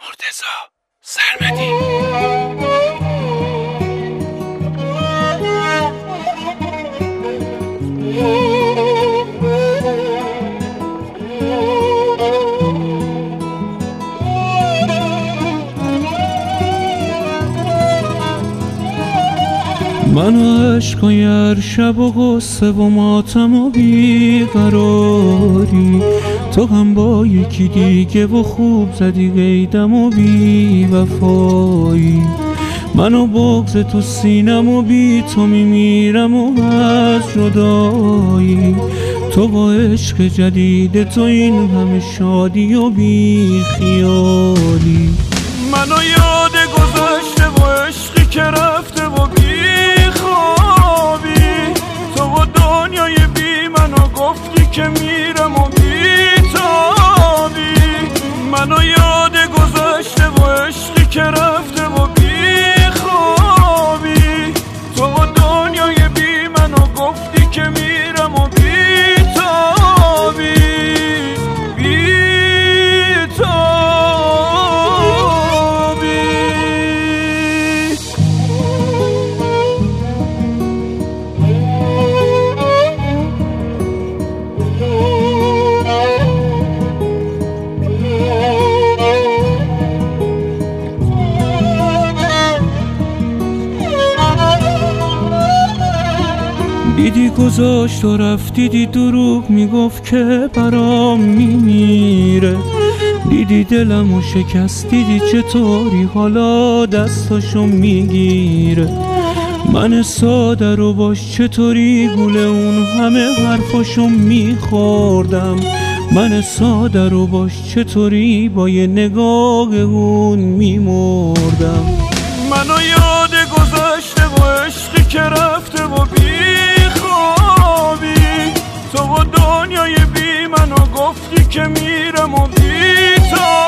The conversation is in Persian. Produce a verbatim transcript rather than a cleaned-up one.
مرتضی سرمدی. من و عشقای هر شب و غصه و ماتم و بیقراری، تو هم با یکی دیگه و خوب زدی قیدم و بی وفایی. من و بغض تو سینم و بی تو میمیرم و از جدایی. تو با عشق جدید تو این همه شادی و بی خیالی. منو یاد گذشته و عشقی که رفته و بی خوابی. تو و دنیای بی منو گفتی که میرم و بی تابی. منو یاد گذشته و عشقی که رفته و بی خوابی. تو و دنیای بی منو گفتی که میرم و بی تابی. بی تابی. دیدی گذاشت و رفت، دیدی دروغ میگفت که برام میمیره. دیدی دلمو شکست، دیدی چطوری حالا دستاشو میگیره. من ساده رو باش چطوری گوله اون همه حرفاشو میخوردم. من ساده رو باش چطوری با یه نگاه اون میمردم. منو یاد گذشته و عشقی که رفته و بی خوابی. تو و دنیای بی منو گفتی که میرم و بی تا